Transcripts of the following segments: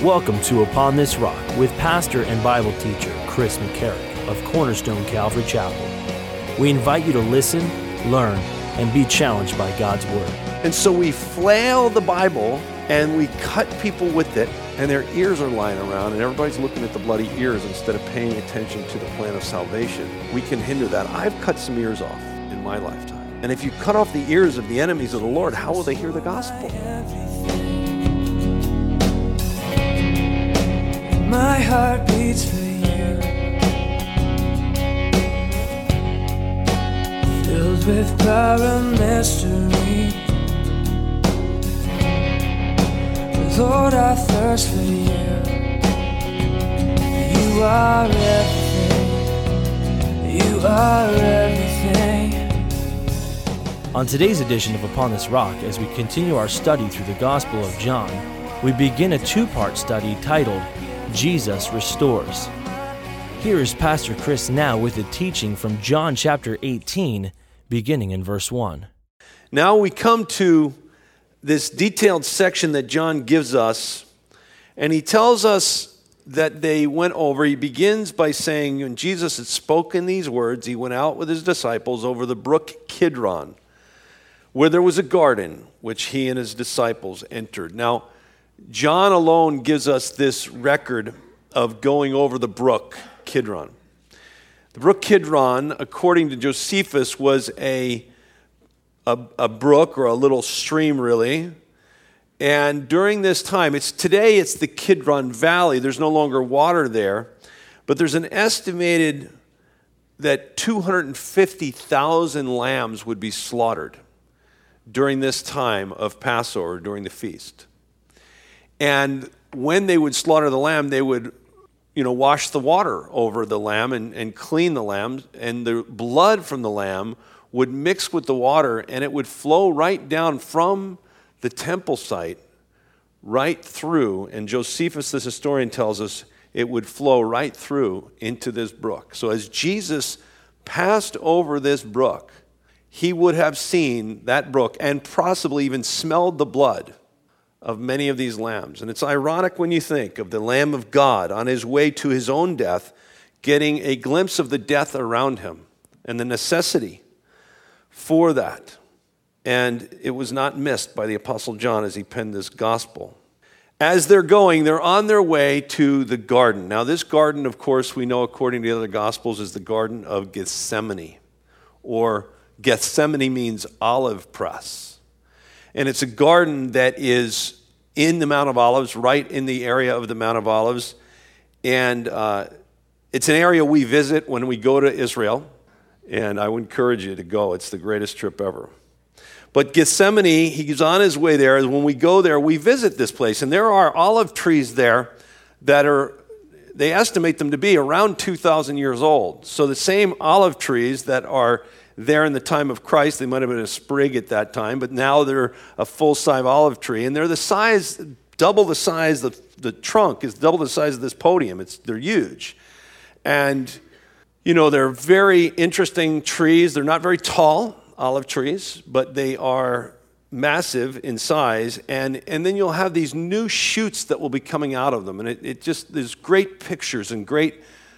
Welcome to Upon This Rock with pastor and Bible teacher Chris McCarrick of Cornerstone Calvary Chapel. We invite you to listen, learn, and be challenged by God's Word. And so we flail the Bible and we cut people with it, and their ears are lying around and everybody's looking at the bloody ears instead of paying attention to the plan of salvation. We can hinder that. I've cut some ears off in my lifetime. And if you cut off the ears of the enemies of the Lord, how will they hear the gospel? My heart beats for you, filled with power and mystery. Lord, I thirst for you. You are everything. You are everything. On today's edition of Upon This Rock, as we continue our study through the Gospel of John, we begin a two-part study titled Jesus Restores. Here is Pastor Chris now with a teaching from John chapter 18, beginning in verse 1. Now we come to this detailed section that John gives us, and he tells us that they went over. He begins by saying, when Jesus had spoken these words, he went out with his disciples over the brook Kidron, where there was a garden, which he and his disciples entered. Now, John alone gives us this record of going over the brook Kidron. The brook Kidron, according to Josephus, was a brook or a little stream, really. And during this time, today it's the Kidron Valley. There's no longer water there, but there's an estimated that 250,000 lambs would be slaughtered during this time of Passover, during the feast. And when they would slaughter the lamb, they would, wash the water over the lamb and clean the lamb, and the blood from the lamb would mix with the water, and it would flow right down from the temple site right through. And Josephus, this historian, tells us it would flow right through into this brook. So as Jesus passed over this brook, he would have seen that brook and possibly even smelled the blood of many of these lambs. And it's ironic when you think of the Lamb of God on his way to his own death, getting a glimpse of the death around him and the necessity for that. And it was not missed by the Apostle John as he penned this gospel. As they're going, they're on their way to the garden. Now, this garden, of course, we know according to the other gospels, is the Garden of Gethsemane, or Gethsemane means olive press. And it's a garden that is in the Mount of Olives, right in the area of the Mount of Olives. And it's an area we visit when we go to Israel. And I would encourage you to go. It's the greatest trip ever. But Gethsemane, he's on his way there. When we go there, we visit this place. And there are olive trees there that they estimate them to be around 2,000 years old. So the same olive trees that are there in the time of Christ, they might have been a sprig at that time, but now they're a full-size olive tree, and they're the size, double the size, the trunk is double the size of this podium. They're huge. And, they're very interesting trees. They're not very tall, olive trees, but they are massive in size, and then you'll have these new shoots that will be coming out of them, and there's great pictures and great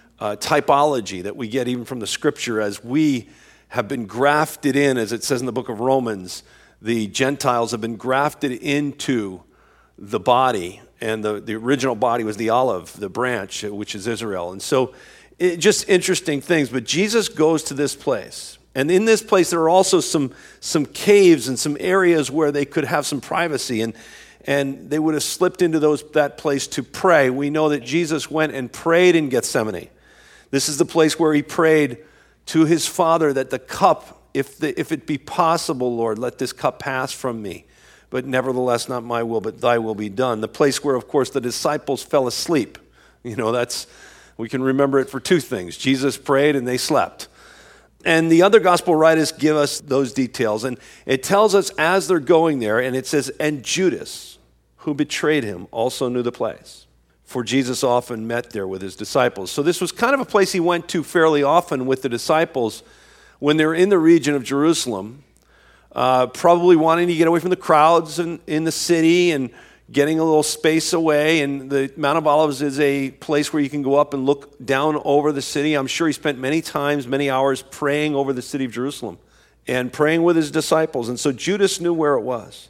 typology that we get even from the Scripture as we have been grafted in, as it says in the book of Romans. The Gentiles have been grafted into the body, and the original body was the olive, the branch, which is Israel. And so, just interesting things. But Jesus goes to this place, and in this place there are also some caves and some areas where they could have some privacy, and they would have slipped into that place to pray. We know that Jesus went and prayed in Gethsemane. This is the place where he prayed to his Father that the cup, if it be possible, Lord, let this cup pass from me. But nevertheless, not my will, but thy will be done. The place where, of course, the disciples fell asleep. We can remember it for two things. Jesus prayed and they slept. And the other gospel writers give us those details. And it tells us as they're going there, and it says, and Judas, who betrayed him, also knew the place. For Jesus often met there with his disciples. So this was kind of a place he went to fairly often with the disciples when they were in the region of Jerusalem, probably wanting to get away from the crowds in the city and getting a little space away, and the Mount of Olives is a place where you can go up and look down over the city. I'm sure he spent many times, many hours praying over the city of Jerusalem and praying with his disciples. And so Judas knew where it was.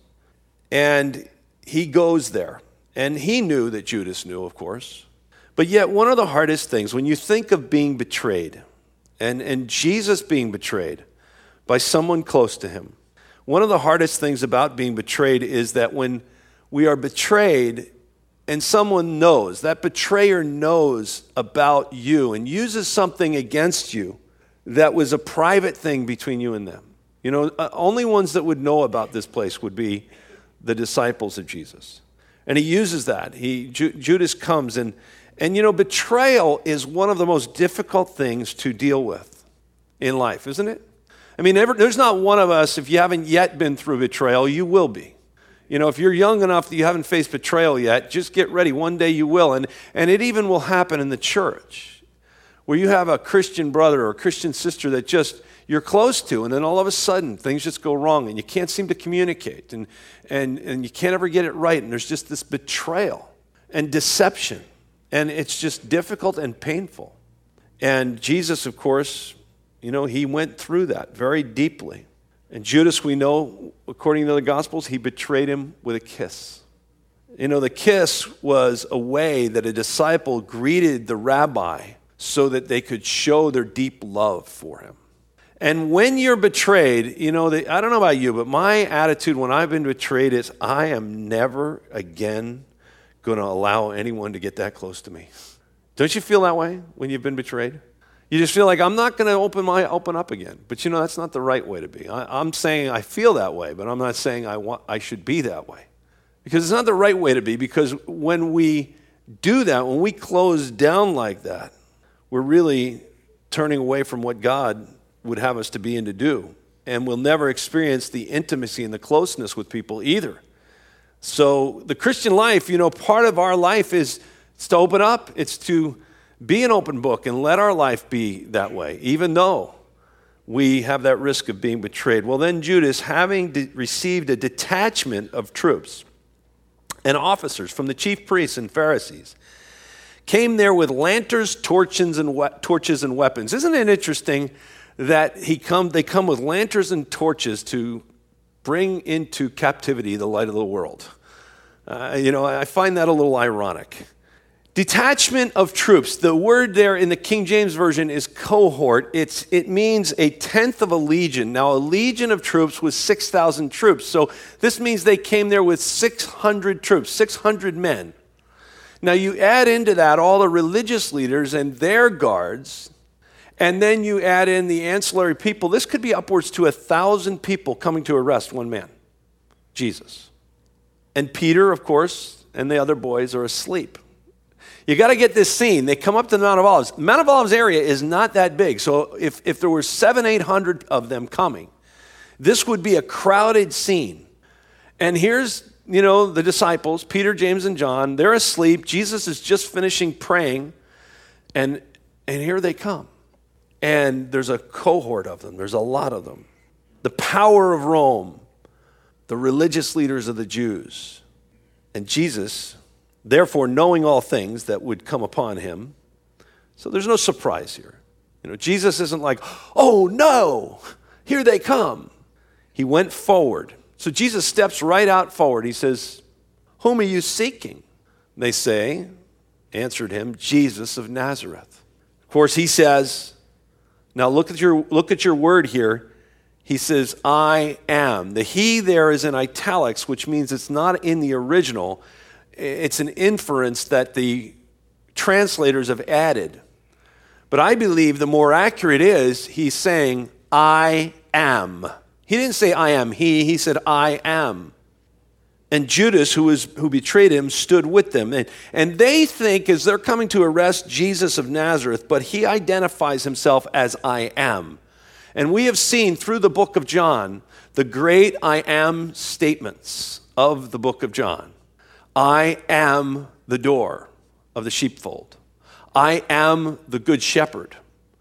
And he goes there. And he knew that Judas knew, of course. But yet one of the hardest things, when you think of being betrayed, and Jesus being betrayed by someone close to him, one of the hardest things about being betrayed is that when we are betrayed and someone knows, that betrayer knows about you and uses something against you that was a private thing between you and them. You know, only ones that would know about this place would be the disciples of Jesus. And he uses that. Judas comes and you know, betrayal is one of the most difficult things to deal with in life, isn't it? I mean, there's not one of us, if you haven't yet been through betrayal, you will be. You know, if you're young enough that you haven't faced betrayal yet, just get ready. One day you will. And it even will happen in the church, where you have a Christian brother or a Christian sister that just you're close to, and then all of a sudden things just go wrong, and you can't seem to communicate, and you can't ever get it right, and there's just this betrayal and deception, and it's just difficult and painful. And Jesus, of course, you know, he went through that very deeply. And Judas, we know, according to the Gospels, he betrayed him with a kiss. You know, the kiss was a way that a disciple greeted the rabbi so that they could show their deep love for him. And when you're betrayed, you know, I don't know about you, but my attitude when I've been betrayed is I am never again going to allow anyone to get that close to me. Don't you feel that way when you've been betrayed? You just feel like I'm not going to open up again. But you know, that's not the right way to be. I'm saying I feel that way, but I'm not saying I should be that way. Because it's not the right way to be, because when we do that, when we close down like that, we're really turning away from what God would have us to be and to do. And we'll never experience the intimacy and the closeness with people either. So the Christian life, you know, part of our life is to open up. It's to be an open book and let our life be that way, even though we have that risk of being betrayed. Well, then Judas, having received a detachment of troops and officers from the chief priests and Pharisees, came there with lanterns, torches, and weapons. Isn't it interesting that they come with lanterns and torches to bring into captivity the light of the world? You know, I find that a little ironic. Detachment of troops. The word there in the King James Version is cohort. It means a tenth of a legion. Now, a legion of troops was 6,000 troops. So this means they came there with 600 troops, 600 men. Now, you add into that all the religious leaders and their guards, and then you add in the ancillary people. This could be upwards to 1,000 people coming to arrest one man, Jesus. And Peter, of course, and the other boys are asleep. You got to get this scene. They come up to the Mount of Olives. The Mount of Olives area is not that big. So if there were 700-800 of them coming, this would be a crowded scene. And here's, you know, the disciples, Peter, James, and John. They're asleep. Jesus is just finishing praying. And here they come. And there's a cohort of them. There's a lot of them. The power of Rome, the religious leaders of the Jews. And Jesus, therefore, knowing all things that would come upon him. So there's no surprise here. You know, Jesus isn't like, oh no, here they come. He went forward. So Jesus steps right out forward. He says, whom are you seeking? They say, answered him, Jesus of Nazareth. Of course, he says, now look at your word here. He says, I am. The he there is in italics, which means it's not in the original. It's an inference that the translators have added. But I believe the more accurate is he's saying, I am. He didn't say I am he said I am. And Judas, who betrayed him, stood with them. And they think as they're coming to arrest Jesus of Nazareth, but he identifies himself as I am. And we have seen through the book of John the great I am statements of the book of John. I am the door of the sheepfold. I am the good shepherd.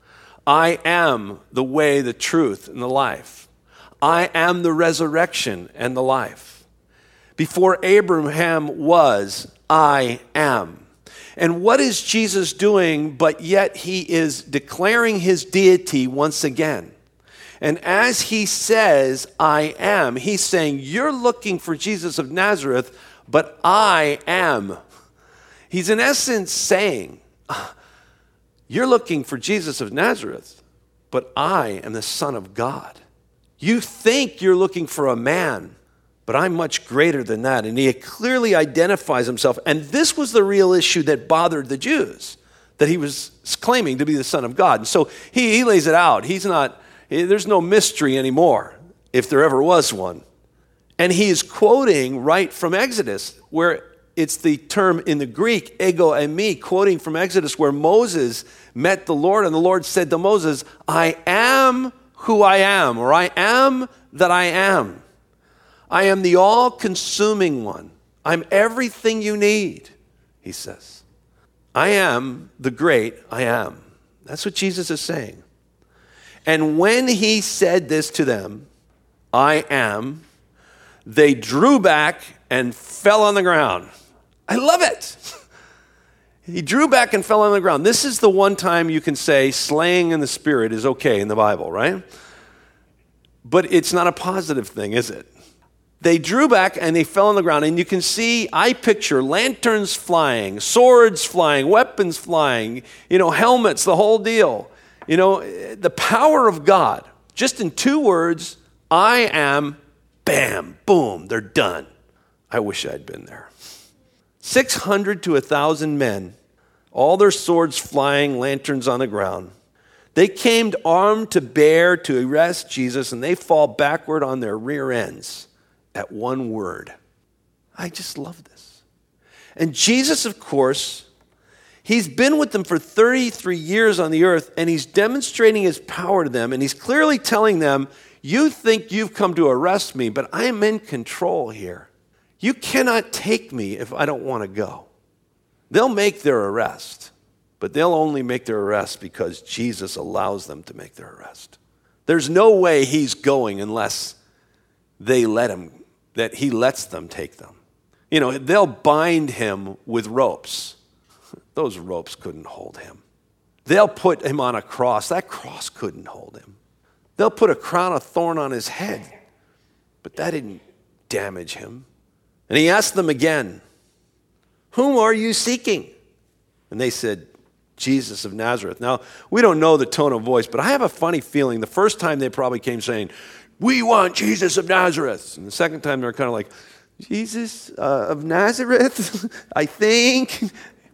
I am the way, the truth, and the life. I am the resurrection and the life. Before Abraham was, I am. And what is Jesus doing, but yet he is declaring his deity once again? And as he says, I am, he's saying, you're looking for Jesus of Nazareth, but I am. He's in essence saying, you're looking for Jesus of Nazareth, but I am the Son of God. You think you're looking for a man, but I'm much greater than that. And he clearly identifies himself. And this was the real issue that bothered the Jews, that he was claiming to be the Son of God. And so he lays it out. There's no mystery anymore, if there ever was one. And he is quoting right from Exodus, where it's the term in the Greek, ego eimi, quoting from Exodus, where Moses met the Lord, and the Lord said to Moses, I am who I am, or I am that I am. I am the all-consuming one. I'm everything you need, he says. I am the great I am. That's what Jesus is saying. And when he said this to them, I am, they drew back and fell on the ground. I love it. He drew back and fell on the ground. This is the one time you can say slaying in the spirit is okay in the Bible, right? But it's not a positive thing, is it? They drew back and they fell on the ground. And you can see, I picture lanterns flying, swords flying, weapons flying, helmets, the whole deal. The power of God. Just in 2 words, I am, bam, boom, they're done. I wish I'd been there. 600 to 1,000 men, all their swords flying, lanterns on the ground. They came armed to bear to arrest Jesus, and they fall backward on their rear ends at one word. I just love this. And Jesus, of course, he's been with them for 33 years on the earth, and he's demonstrating his power to them, and he's clearly telling them, you think you've come to arrest me, but I am in control here. You cannot take me if I don't want to go. They'll make their arrest, but they'll only make their arrest because Jesus allows them to make their arrest. There's no way he's going unless they let him, that he lets them take them. They'll bind him with ropes. Those ropes couldn't hold him. They'll put him on a cross. That cross couldn't hold him. They'll put a crown of thorn on his head, but that didn't damage him. And he asked them again, whom are you seeking? And they said, Jesus of Nazareth. Now, we don't know the tone of voice, but I have a funny feeling the first time they probably came saying, we want Jesus of Nazareth. And the second time they're kind of like, Jesus of Nazareth, I think.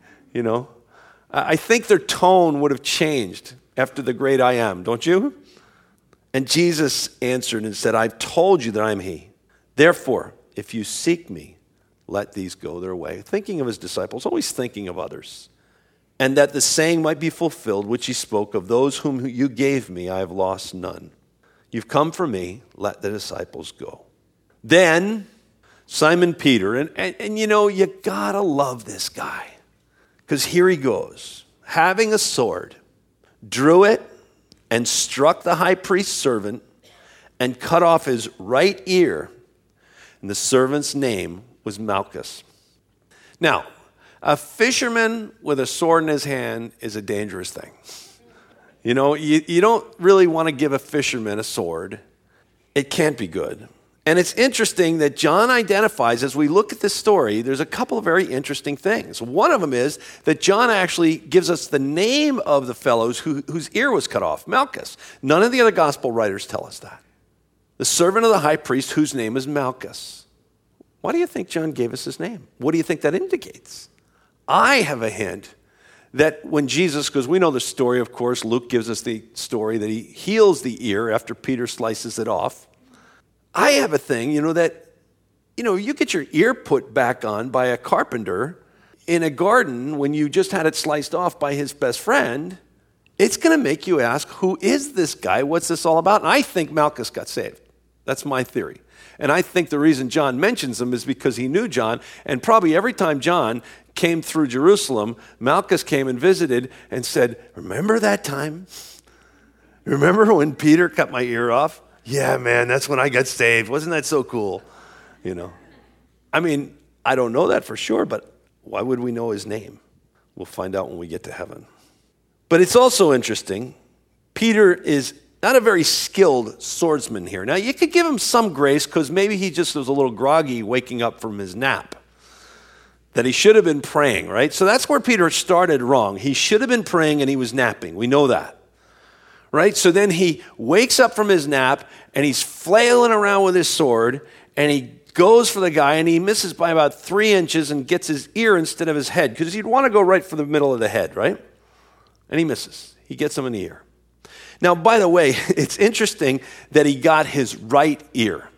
I think their tone would have changed after the great I am, don't you? And Jesus answered and said, I've told you that I'm he. Therefore, if you seek me, let these go their way. Thinking of his disciples, always thinking of others. And that the saying might be fulfilled, which he spoke of, those whom you gave me, I have lost none. You've come for me, let the disciples go. Then Simon Peter, and you gotta love this guy. Because here he goes, having a sword, drew it and struck the high priest's servant and cut off his right ear. And the servant's name was Malchus. Now, a fisherman with a sword in his hand is a dangerous thing. You don't really want to give a fisherman a sword. It can't be good. And it's interesting that John identifies, as we look at this story, there's a couple of very interesting things. One of them is that John actually gives us the name of the fellows whose ear was cut off, Malchus. None of the other gospel writers tell us that. The servant of the high priest, whose name is Malchus. Why do you think John gave us his name? What do you think that indicates? I have a hint that when Jesus, because we know the story, of course, Luke gives us the story that he heals the ear after Peter slices it off. I have a thing, that, you get your ear put back on by a carpenter in a garden when you just had it sliced off by his best friend. It's going to make you ask, who is this guy? What's this all about? And I think Malchus got saved. That's my theory. And I think the reason John mentions him is because he knew John, and probably every time John came through Jerusalem, Malchus came and visited and said, remember that time? Remember when Peter cut my ear off? Yeah, man, that's when I got saved. Wasn't that so cool? I mean, I don't know that for sure, but why would we know his name? We'll find out when we get to heaven. But it's also interesting, Peter is not a very skilled swordsman here. Now, you could give him some grace because maybe he just was a little groggy waking up from his nap, that he should have been praying, right? So that's where Peter started wrong. He should have been praying and he was napping. We know that, right? So then he wakes up from his nap and he's flailing around with his sword and he goes for the guy and he misses by about 3 inches and gets his ear instead of his head because you'd want to go right for the middle of the head, right? And he misses. He gets him in the ear. Now, by the way, it's interesting that he got his right ear.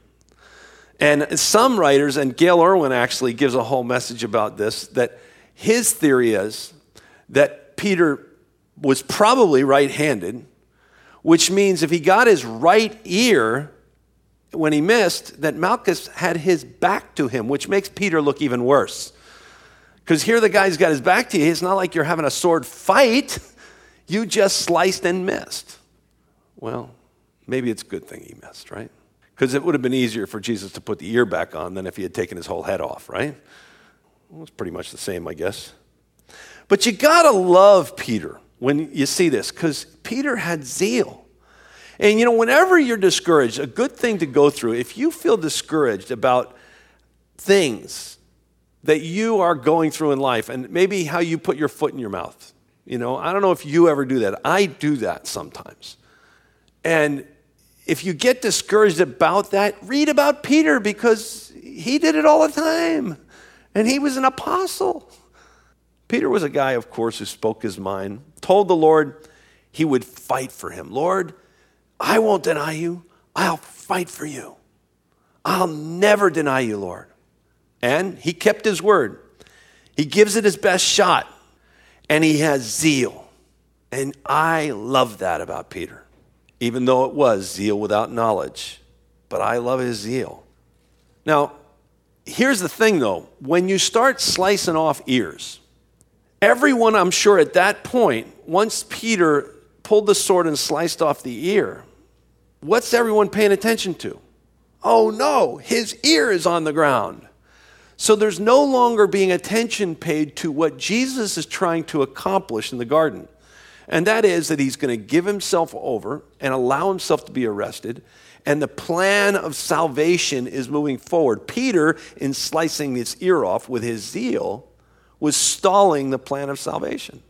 And some writers, and Gail Irwin actually gives a whole message about this, that his theory is that Peter was probably right-handed, which means if he got his right ear when he missed, that Malchus had his back to him, which makes Peter look even worse. Because here the guy's got his back to you. It's not like you're having a sword fight. You just sliced and missed. Well, maybe it's a good thing he missed, right? Because it would have been easier for Jesus to put the ear back on than if he had taken his whole head off, right? Well, it's pretty much the same, I guess. But you got to love Peter when you see this, because Peter had zeal. And, whenever you're discouraged, a good thing to go through, if you feel discouraged about things that you are going through in life, and maybe how you put your foot in your mouth, I don't know if you ever do that. I do that sometimes. And if you get discouraged about that, read about Peter because he did it all the time. And he was an apostle. Peter was a guy, of course, who spoke his mind, told the Lord he would fight for him. Lord, I won't deny you. I'll fight for you. I'll never deny you, Lord. And he kept his word. He gives it his best shot. And he has zeal. And I love that about Peter. Even though it was zeal without knowledge. But I love his zeal. Now, here's the thing though. When you start slicing off ears, everyone, I'm sure at that point, once Peter pulled the sword and sliced off the ear, what's everyone paying attention to? Oh no, his ear is on the ground. So there's no longer being attention paid to what Jesus is trying to accomplish in the garden. And that is that he's going to give himself over and allow himself to be arrested. And the plan of salvation is moving forward. Peter, in slicing his ear off with his zeal, was stalling the plan of salvation.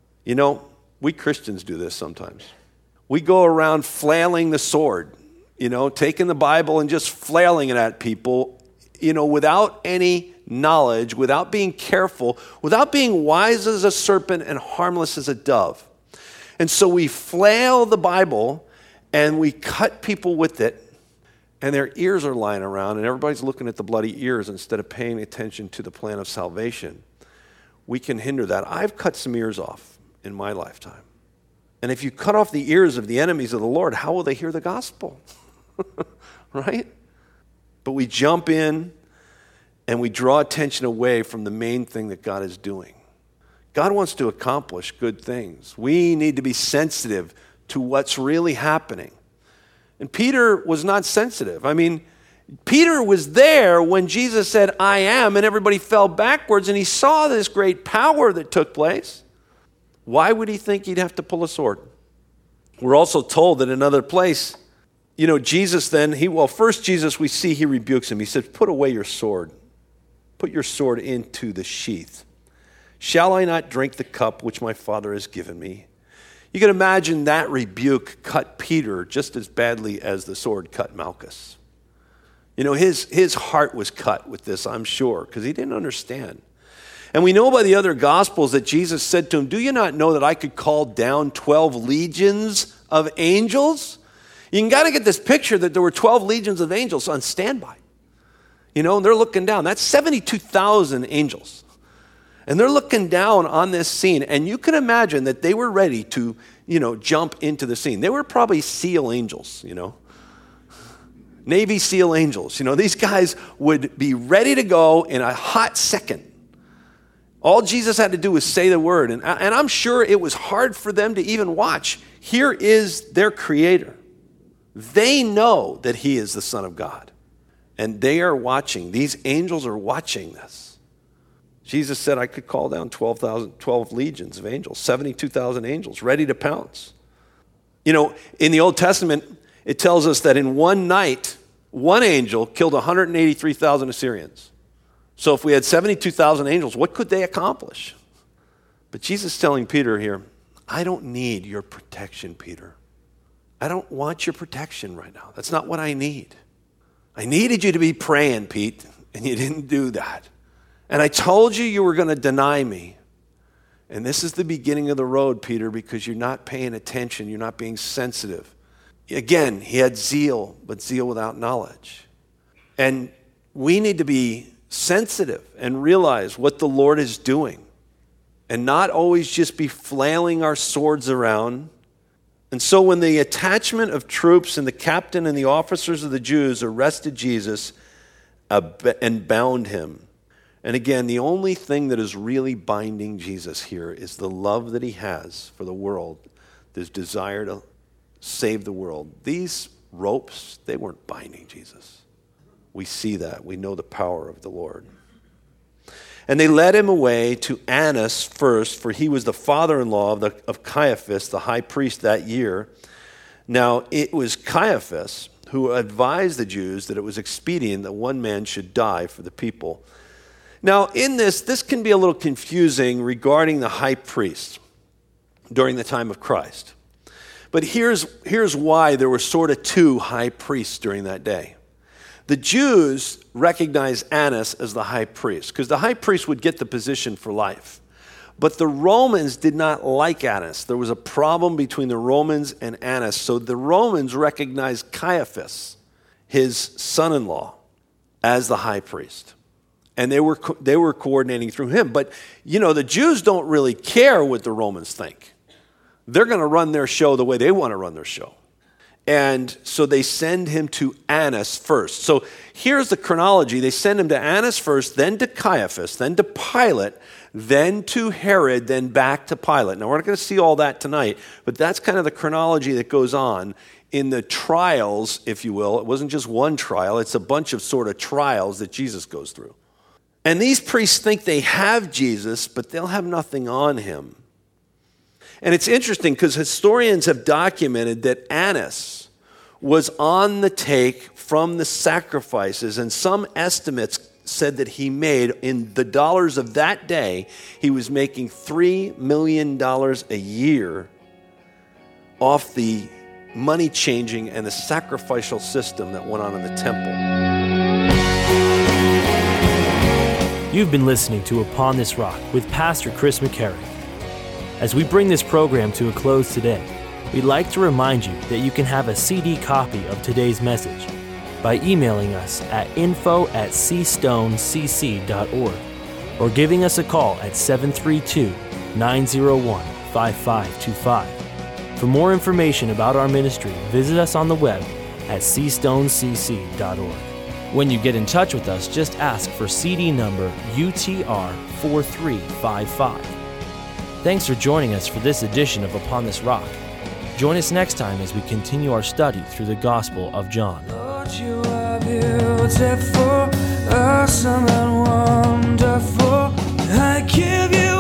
We Christians do this sometimes. We go around flailing the sword, taking the Bible and just flailing it at people, without any knowledge, without being careful, without being wise as a serpent and harmless as a dove. And so we flail the Bible and we cut people with it, and their ears are lying around and everybody's looking at the bloody ears instead of paying attention to the plan of salvation. We can hinder that. I've cut some ears off in my lifetime. And if you cut off the ears of the enemies of the Lord, how will they hear the gospel? Right? But we jump in and we draw attention away from the main thing that God is doing. God wants to accomplish good things. We need to be sensitive to what's really happening. And Peter was not sensitive. Peter was there when Jesus said, I am, and everybody fell backwards, and he saw this great power that took place. Why would he think he'd have to pull a sword? We're also told that in another place, Jesus then, first Jesus, we see he rebukes him. He says, put away your sword. Put your sword into the sheath. Shall I not drink the cup which my Father has given me? You can imagine that rebuke cut Peter just as badly as the sword cut Malchus. His heart was cut with this, I'm sure, because he didn't understand. And we know by the other Gospels that Jesus said to him, do you not know that I could call down 12 legions of angels? You got to get this picture that there were 12 legions of angels on standby. And they're looking down. That's 72,000 angels. And they're looking down on this scene, and you can imagine that they were ready to, jump into the scene. They were probably SEAL angels, Navy SEAL angels. These guys would be ready to go in a hot second. All Jesus had to do was say the word, and I'm sure it was hard for them to even watch. Here is their Creator. They know that He is the Son of God. And they are watching. These angels are watching this. Jesus said I could call down 12 legions of angels, 72,000 angels ready to pounce. You know, in the Old Testament, it tells us that in one night, one angel killed 183,000 Assyrians. So if we had 72,000 angels, what could they accomplish? But Jesus is telling Peter here, I don't need your protection, Peter. I don't want your protection right now. That's not what I need. I needed you to be praying, Pete, and you didn't do that. And I told you you were going to deny me. And this is the beginning of the road, Peter, because you're not paying attention. You're not being sensitive. Again, he had zeal, but zeal without knowledge. And we need to be sensitive and realize what the Lord is doing and not always just be flailing our swords around. And so when the attachment of troops and the captain and the officers of the Jews arrested Jesus and bound him, and again, the only thing that is really binding Jesus here is the love that he has for the world, this desire to save the world. These ropes, they weren't binding Jesus. We see that. We know the power of the Lord. And they led him away to Annas first, for he was the father-in-law of Caiaphas, the high priest that year. Now, it was Caiaphas who advised the Jews that it was expedient that one man should die for the people. Now, in this can be a little confusing regarding the high priest during the time of Christ. But here's why there were sort of two high priests during that day. The Jews recognized Annas as the high priest because the high priest would get the position for life. But the Romans did not like Annas. There was a problem between the Romans and Annas. So the Romans recognized Caiaphas, his son-in-law, as the high priest. And they were coordinating through him. But, you know, the Jews don't really care what the Romans think. They're going to run their show the way they want to run their show. And so they send him to Annas first. So here's the chronology. They send him to Annas first, then to Caiaphas, then to Pilate, then to Herod, then back to Pilate. Now, we're not going to see all that tonight, but that's kind of the chronology that goes on in the trials, if you will. It wasn't just one trial. It's a bunch of sort of trials that Jesus goes through. And these priests think they have Jesus, but they'll have nothing on him. And it's interesting because historians have documented that Annas was on the take from the sacrifices, and some estimates said that he made, in the dollars of that day, he was making $3 million a year off the money changing and the sacrificial system that went on in the temple. You've been listening to Upon This Rock with Pastor Chris McCarrick. As we bring this program to a close today, we'd like to remind you that you can have a CD copy of today's message by emailing us at info@cstonecc.org or giving us a call at 732-901-5525. For more information about our ministry, visit us on the web at cstonecc.org. When you get in touch with us, just ask for CD number UTR4355. Thanks for joining us for this edition of Upon This Rock. Join us next time as we continue our study through the Gospel of John. Lord, you are beautiful, awesome and wonderful. I give you